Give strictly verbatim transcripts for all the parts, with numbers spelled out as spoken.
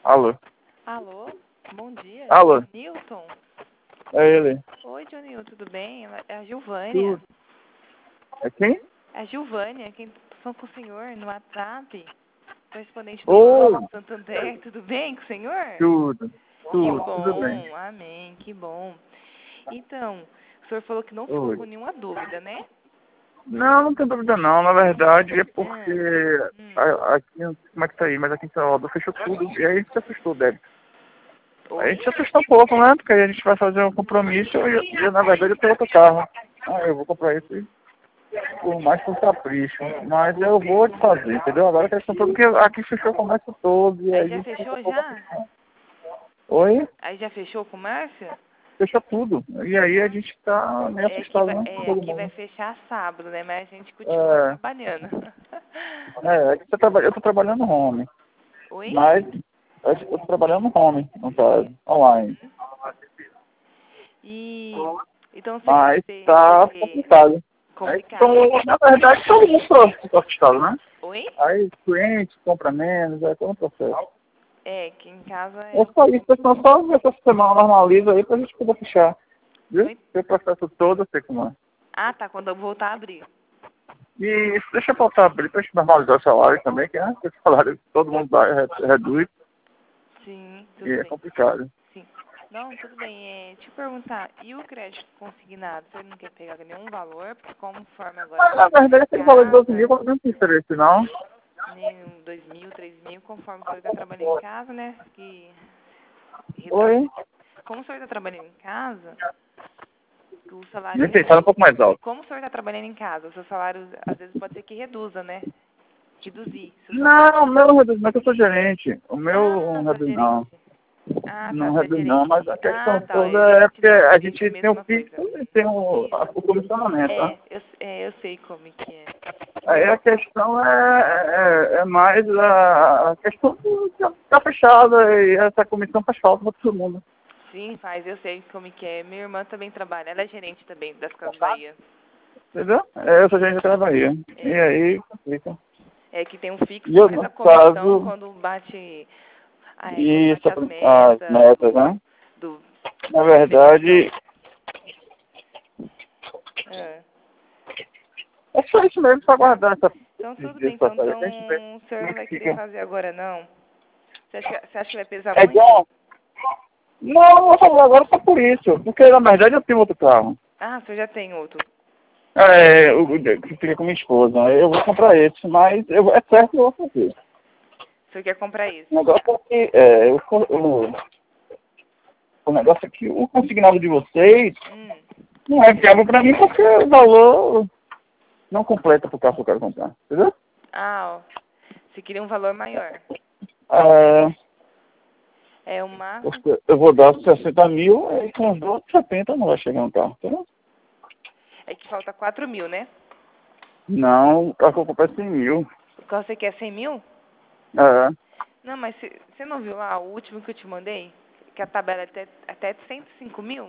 Alô? Alô? Bom dia. Alô? Newton? É ele. Oi, Newton, tudo bem? Ela- É a Gilvânia. Tudo. É quem? É a Gilvânia, quem falou com o senhor no WhatsApp. Correspondente do Oi. Banco Santander. Tudo bem com o senhor? Tudo. Que Tudo. Tudo bem. bom. Amém. Que bom. Então, o senhor falou que não ficou Oi. com nenhuma dúvida, né? Não, não tem dúvida não. Na verdade é porque Ah, hum. a- aqui, não sei como é que tá aí, mas aqui em Salvador fechou tudo. E aí a gente se assustou, débito. A Oi? gente se assustou um pouco, né? Porque aí a gente vai fazer um compromisso e, e na verdade eu tenho outro carro. Ah, eu vou comprar esse por mais por capricho. Mas eu vou te fazer, entendeu? Agora a questão toda que aqui fechou o comércio todo e Aí aí a já gente fica um fechou pouco já? aflito. Oi? Aí já fechou o comércio? Fechou tudo. E aí a gente tá meio É que assustado, vai, né? Com é, todo aqui vai mundo. fechar sábado, né? Mas a gente continua É, trabalhando. é, é que você traba- eu tô trabalhando home. Oi? Mas eu tô trabalhando home, no caso, online. E então você, Mas você, tá você complicado. Aí, complicado. então, na verdade, todo mundo fica assustado, né? Oi? Aí o cliente compra menos, é todo um processo. É, aqui em casa É é. só isso, pessoal, só ver essa semana normaliza aí pra gente poder fechar. Viu? Oi? O processo todo, eu sei como é. Ah, tá, quando eu voltar a abrir. E deixa eu voltar a abrir pra gente normalizar o salário também, que né, esse salário todo mundo vai re- reduz Sim, e tudo é bem. complicado. Sim. Não, tudo bem. É, te perguntar, e o crédito consignado? Você não quer pegar nenhum valor? Porque conforme agora Mas vai na verdade aquele valor de doze mil casa, não tem interesse, não. nem um dois mil, três mil, conforme o senhor está trabalhando em casa, né? Que reduz. Oi? Como o senhor está trabalhando em casa, o salário Não sei, fala um reduz. pouco mais alto. Como o senhor está trabalhando em casa, o seu salário às vezes pode ser que reduza, né? Reduzir. Se o seu salário... Não, o meu não reduz, mas eu sou gerente. O meu Ah, não sou reduz não. gerente. Ah, tá, Não você é reduz não, mas gerente. a Ah, questão tá, toda é, é gerente porque não, a gerente é a gente tem o mesma fixo coisa. e tem o, a- Isso. o comissionamento, né? É, eu, é, eu sei como que é. Aí a questão é, é, é mais a, a questão de ficar fechada e essa comissão faz falta para todo mundo. Sim, faz, eu sei como que é. Minha irmã também trabalha, ela é gerente também das Casas Bahia. Entendeu? É, eu sou gerente da Bahia. E É, aí complica. é que tem um E fixo eu, mais a no comissão caso, quando bate, ah, é, quando isso, bate as as metas metas, né? do, Na da competição. verdade, É. é só isso mesmo, só aguardar essa Então tudo bem, então, situação. A então gente vê o senhor como é não que vai querer fica. fazer agora não? Você acha, você acha que vai pesar É muito? bom? Não, não vou fazer agora só por isso. Porque na verdade eu tenho outro carro. Ah, o senhor já tem outro. É, eu, eu fiquei com minha esposa. Eu vou comprar esse, mas eu, é certo que eu vou fazer. O senhor quer comprar O esse? negócio é que é, eu, o, o negócio é que o consignado de vocês Hum. não é viável pra mim porque o valor não completa pro carro que eu quero comprar. Entendeu? Ah, ó. Você queria um valor maior. É, É o máximo. eu eu vou dar sessenta mil e com os outros setenta não vai chegar no carro, entendeu? É que falta quatro mil, né? Não, o carro que eu comprei é cem mil. Qual você quer, cem mil? É, Não, mas você você não viu lá o último que eu te mandei? Que a tabela é até, até de cento e cinco mil?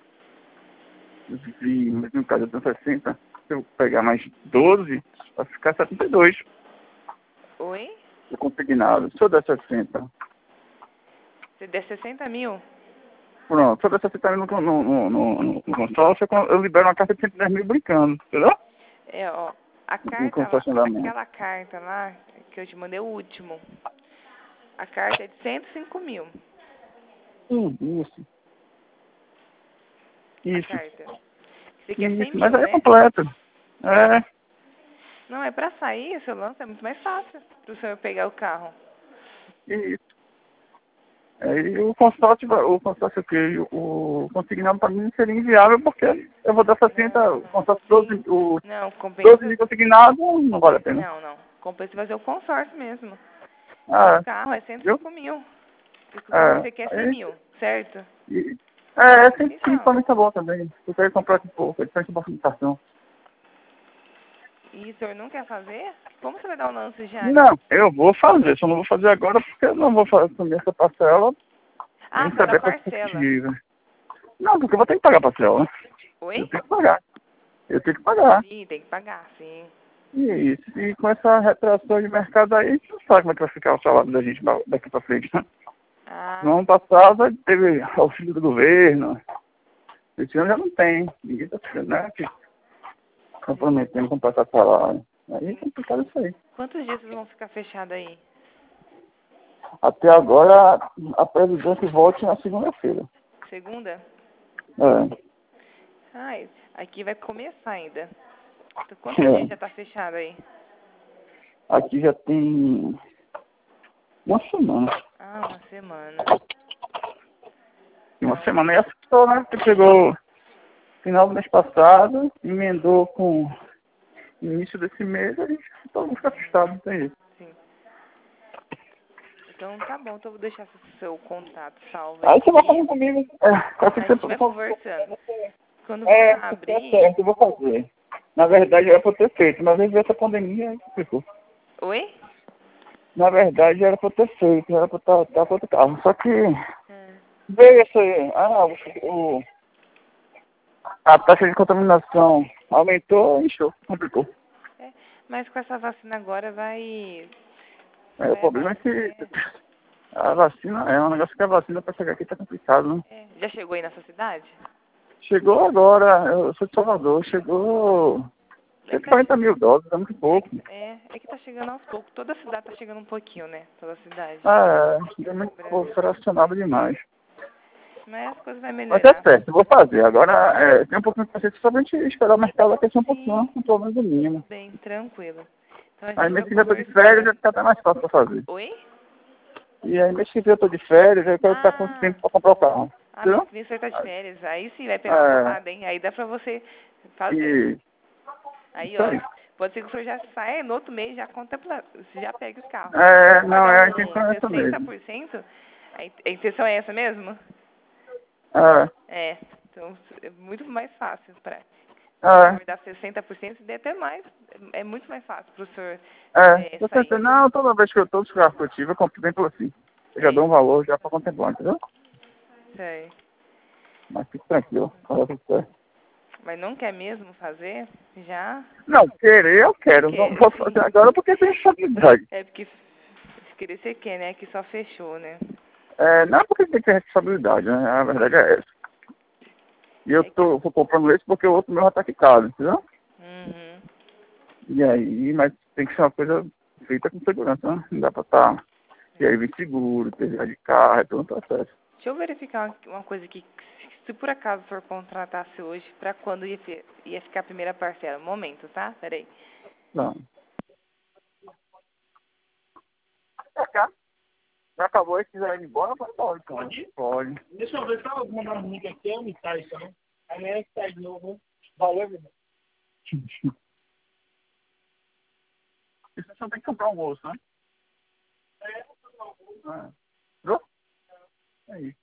vi, mas no caso eu tenho sessenta. Se eu pegar mais doze, vai ficar setenta e dois. Oi? O consignado. Se eu der sessenta, Você der sessenta mil? pronto. Se eu der sessenta mil no, no, no, no, no consórcio, eu eu libero uma carta de cento e dez mil brincando. Entendeu? É, ó. A No carta lá, consórcio da minha. aquela carta lá que eu te mandei, o último. A carta é de cento e cinco mil. Hum, isso. A Isso. carta. Você quer cem Isso. Mas mil, aí é né? completo. É. Não, é pra sair, seu lance é muito mais fácil pro senhor pegar o carro. Isso. Aí o consórcio, vai- o consórcio que o consignado para mim seria inviável porque eu vou dar sessenta, o Não, consórcio sim. doze, o Não, doze compensa. mil consignado não vale a pena. Não, não. Compensa fazer o consórcio mesmo. Que o Ah, carro é cento e viu? cinco mil. E É. você quer cem Aí, mil, certo? e, é, cento e cinco Então, para mim tá bom também. Eu quero comprar um pouco, é diferente da facilitação. e o senhor não quer fazer? Como você vai dar o lance já? Não, eu vou fazer, só não vou fazer agora porque eu não vou fazer assumir essa parcela Ah, em você vai dar saber a parcela. perspectiva. Não, porque eu vou ter que pagar a parcela, né? Eu Oi? tenho que pagar. Eu tenho que pagar. Sim, tem que pagar, sim. E é isso. E com essa retração de mercado aí, a gente não sabe como é que vai ficar o salário da gente daqui pra frente, né? Ah, No ano passado teve auxílio do governo. Esse ano já não tem. Ninguém tá ficando, né? Que comprometendo com passar salário. Aí é complicado isso aí. quantos dias vocês vão ficar fechados aí? Até agora, a presidência volte na segunda-feira. Segunda? É. Ai, aqui vai começar ainda. Então, quantos É. dias já tá fechado aí? Aqui já tem uma semana. Ah, uma semana. Uma Não. semana e assustou, né? Porque chegou final do mês passado, emendou com início desse mês, a gente todo mundo fica assustado, não tem jeito. Sim. Então tá bom, então eu vou deixar esse seu contato salvo Aí você vai aqui. falando comigo. É, só que A gente você... vai conversando. Quando É, for tá abrir... certo, eu vou fazer. Na verdade era pra eu ter feito, mas veio essa pandemia aí ficou. Oi? Na verdade era pra eu ter feito, era pra eu estar tá, tá com outro carro. Só que É. veio essa aí, ah, o, o, a taxa de contaminação aumentou e encheu, complicou. É, mas com essa vacina agora vai... É, o vai problema é que abastecer. a vacina, é um negócio que a vacina pra chegar aqui tá complicado, né? É. Já chegou aí nessa cidade? Chegou agora, eu sou de Salvador, chegou É cento que e tá, quarenta mil doses, é muito pouco. é, é que tá chegando aos poucos. Toda cidade tá chegando um pouquinho, né? Toda cidade. Ah, é, é muito Brasil. pouco, fracionado demais. Mas as coisas vão Mas é melhorar. certo, eu vou fazer. Agora, é, tem um pouquinho de paciência só pra gente esperar o mercado aquecer um pouquinho, com pelo menos o mínimo. Bem, tranquilo. Então a Aí gente mês vai que vem eu tô de férias, conversando. já fica até mais fácil pra fazer. Oi? E aí mês que vem eu tô de férias, eu quero estar com Ah, tempo pra comprar o carro. ah, mês Entendeu? que vem você tá de férias. Aí sim vai pegar uma É, porrada, hein? Aí dá pra você fazer. e Aí, isso ó, aí. pode ser que o senhor já saia no outro mês, já contempla, você já pega o carro. É, Vou não, pagar é a intenção um é essa mesmo. sessenta por cento, a in- a intenção é essa mesmo? É, É, então é muito mais fácil pra o é, senhor dar sessenta por cento e até mais. É muito mais fácil pro senhor é. é, Tô sair. tentando, não, toda vez que eu tô, os carros que eu tive, eu compro bem por assim. Eu já É, dou um valor já pra contemplar, entendeu? isso aí. Mas fique tranquilo, fala tudo certo. Mas não quer mesmo fazer? Já Não, querer eu quero, não quer, posso sim. fazer agora porque tem responsabilidade. É porque se querer você quer, né? Que só fechou, né? É, não é porque tem que ter responsabilidade, né? A verdade é essa. E eu É que... tô, tô comprando esse porque o outro meu já tá quitado, entendeu? Uhum. E aí, mas tem que ser uma coisa feita com segurança, né? Não dá pra estar. E aí vem seguro, pegar de carro, é todo um processo. Deixa eu verificar uma uma coisa aqui. Se por acaso o senhor contratasse hoje, pra quando ia, fi- ia ficar a primeira parcela? Um momento, tá? Peraí. Não. É, já, já acabou e quiser ir embora, pode embora. Então. Pode? Pode. Deixa eu ver, só mandar um link aqui, é um ensaio, tá? Amanhã sai de novo. Valeu, meu irmão. Você só tem que comprar um bolso, né? É. Viu? É isso.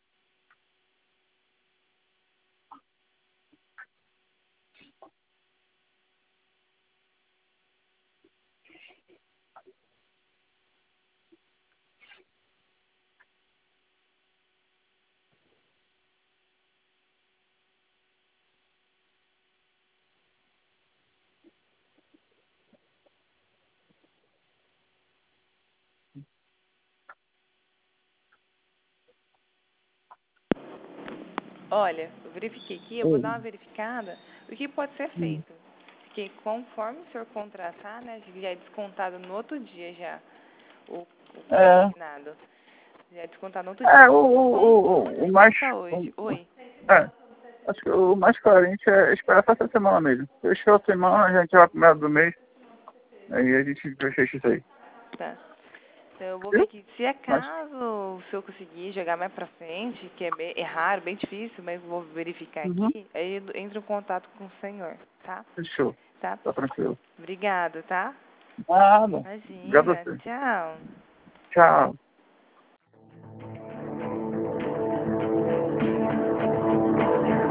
Olha, eu verifiquei aqui, eu vou dar uma Hum. verificada. O que pode ser Hum. feito? Porque conforme o senhor contratar, né, já é descontado no outro dia já o, o É. consignado. Já é descontado no outro dia. É, o, o, Como, o, como o, o mais. desconta O, hoje? Oi? é. Acho que o mais coerente é esperar até essa semana mesmo. Fechou a semana, a gente vai pro meio do mês. Aí a gente fecha isso aí. Tá. Então eu vou ver Viu? aqui. Se Mas acaso o senhor conseguir jogar mais pra frente, que é, bem, é raro, bem difícil, mas vou verificar uhum. aqui, aí eu entro em contato com o senhor, tá? Fechou. Tá? Tá tranquilo. Obrigado, tá? Nada. Obrigado a Imagina. você. Tchau. Tchau.